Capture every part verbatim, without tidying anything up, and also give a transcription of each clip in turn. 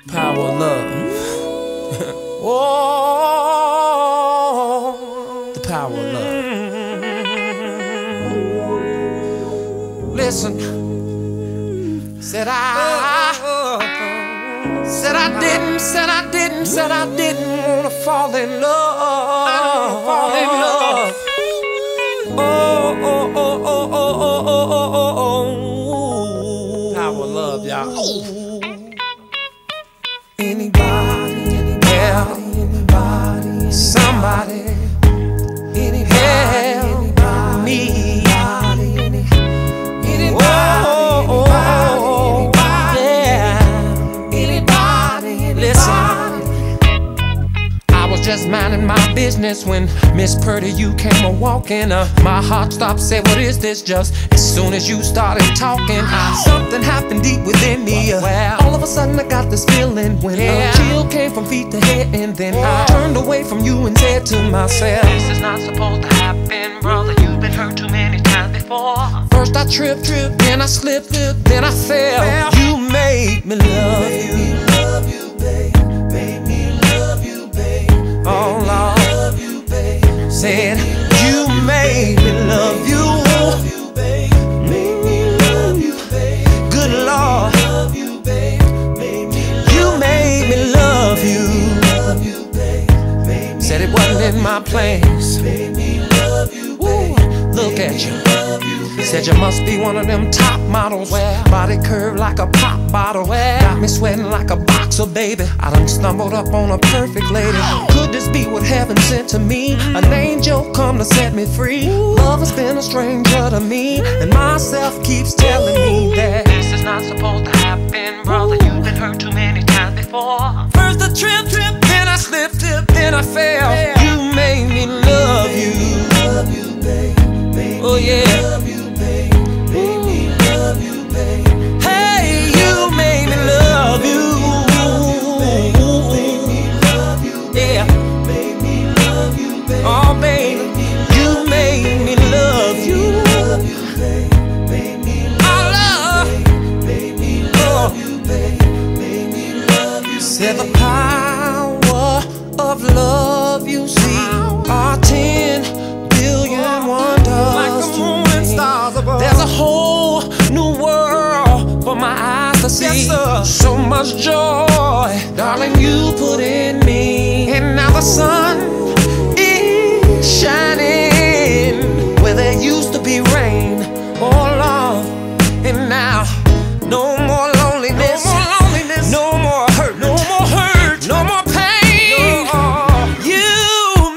Power of love. Oh, the power of love. Listen, said I, said I didn't, said I didn't, said I didn't wanna fall in love, fall in love. Oh, oh, oh, oh, oh, oh, oh, oh, oh. Power of love, y'all. Anybody, anybody, anybody, somebody, anybody, help me. Anybody, oh, oh, yeah. Anybody, listen. I was just minding my business when Miss Purdy, you came a walking. Uh, my heart stopped, said, what is this? Just as soon as you started talking, I, something happened deep within me. Uh, well, all of a sudden I got this feeling when yeah. a chill came from feet to head, and then I turned away from you and said to myself, this is not supposed to happen, brother. You've been hurt too many times before. First I tripped, tripped, then I slipped, then I fell. You made me love you. Made me love you, babe. Made me love you, babe. Oh Lord, love you, babe. Said you made me love you. Made me love you, babe. Good Lord, love you, babe. You made me love you. Said it wasn't in my plans. Ooh, look at you. Said you must be one of them top models. Body curved like a pop bottle. Got me sweating like a boxer, baby. I done stumbled up on a perfect lady. Could this be what heaven sent to me? An angel come to set me free. Love has been a stranger to me, and myself keeps telling me that this is not supposed to happen, brother. You've been hurt too many times before. First I tripped, tripped, then I slipped, then I fell. You made me love you. Oh yeah. Hey, you made me love you. Yeah. Oh baby, you made me love you. I love. Oh. Said the power of love, you see, are ten billion wonders. Like the moon and stars above. There's a whole new world for my eyes to see. Yes, sir. So much joy, darling, you put in me. And now the sun is shining where there used to be rain. Oh Lord, and now no more loneliness, no more, loneliness. No more hurt, no more hurt, no more pain. No. You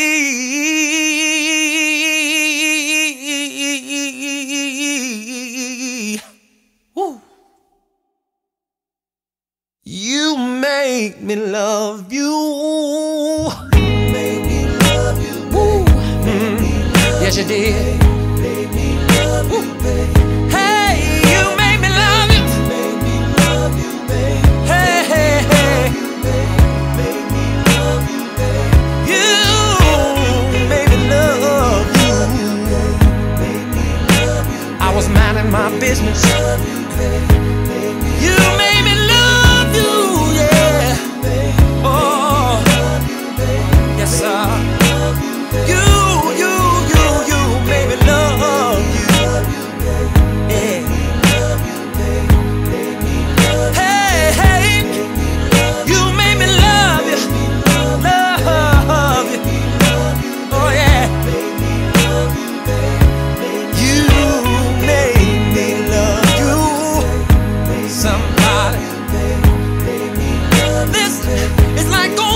made, woo. You make me love you. You made me love you, babe. Mm. Yes, you did. Made me love you, babe. Hey, you made me love you. Made me love you, babe. Hey, hey, hey. Made me love you, babe. You made me love you. I was minding my business. You made me love you, yeah. Oh, yes sir. You, you, you, you made me love you. Yeah. Hey, hey, you made me love you, love you. Oh yeah. You made me love you. Somebody. Listen, it's like going